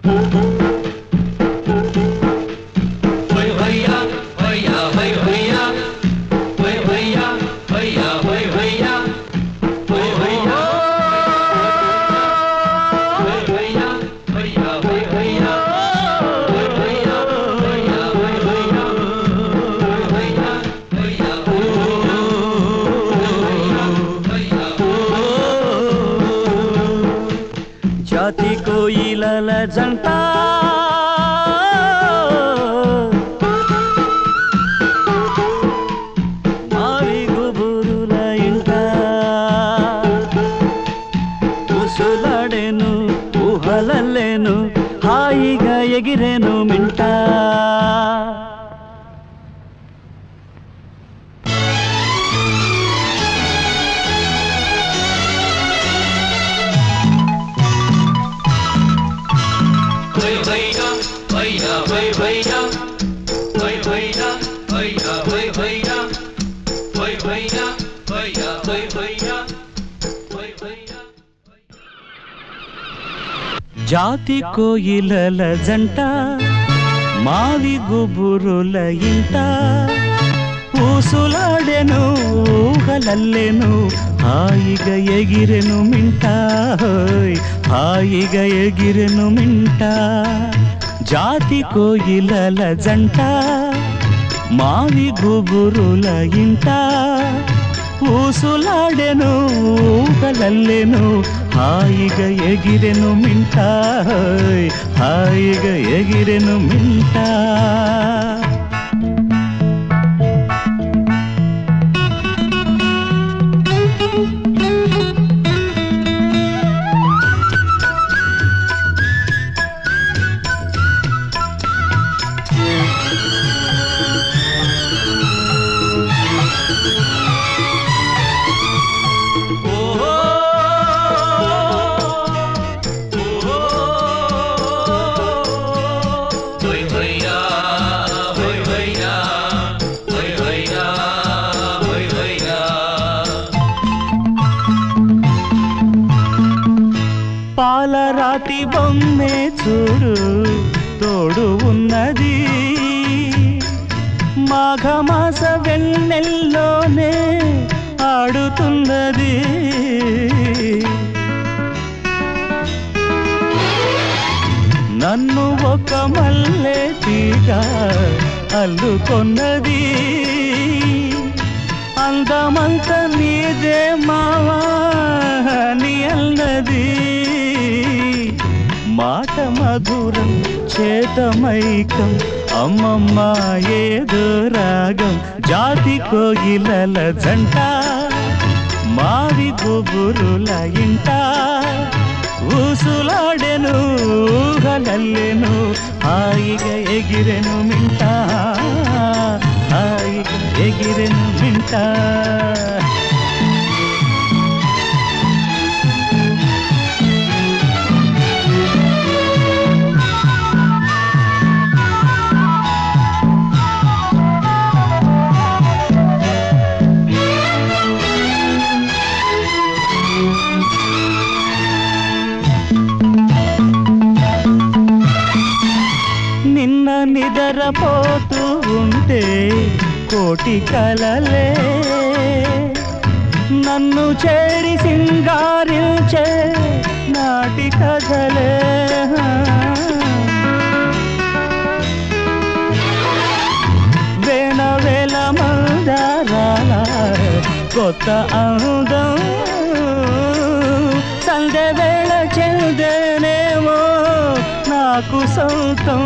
జాతి కోయిలల జంట మావి గుబురుల ఇంట ఉసులాడెను ఊహలలేను హాయిగా ఎగిరెను మింట జాతి కోయిలల జంట మావి గుబురుల ఇంట ఊసులాడెను ఊహలల్లెను హాయిగా ఎగిరెను మింట హాయిగా ఎగిరెను మింట జాతి కోయిలల జంట మావి గుబురుల ఇంట ఊసులాడెను ఊహలల్లెను హాయిగా ఎగిరెను మింట హాయిగా ఎగిరెను మింట పాలరాతి బొమ్మే చూడు తోడు ఉన్నది మాఘమాస వెన్నెల్లోనే ఆడుతున్నది నన్ను ఒక మల్లె తీగ అల్లుకొన్నది అందమంత నీదే మావా నీ అన్నది మాట మధురం చేతమైకం అమ్మమ్మ ఏదో రాగం జాతి కోయిలల జంట మావి గుబురుల ఇంట ఊసులాడెను ఊహలల్లెను హాయిగా ఎగిరెను మింట హాయిగా ఎగిరెను మింట నిన్న నిద్రపోతూ ఉంటే కోటి కలలే నన్ను చేరి సింగారించే నాటి కథలే వేల వేల మందారాల కొత్త అందం సంధ్య వేళ చెందేనేమో నాకు సొంతం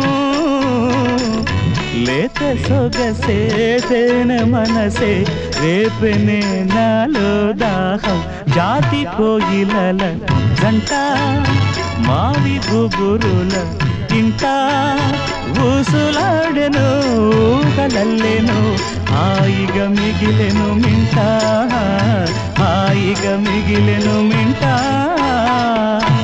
లేత సొగసే తేన మనసే రేపనే నాలో దాహం జాతి కోయిలల జంట మావి గుబురుల ఇంట ఊసులాడెను ఊహలల్లెను హాయిగా మిగిలెను మింట హాయిగా మిగిలెను మింట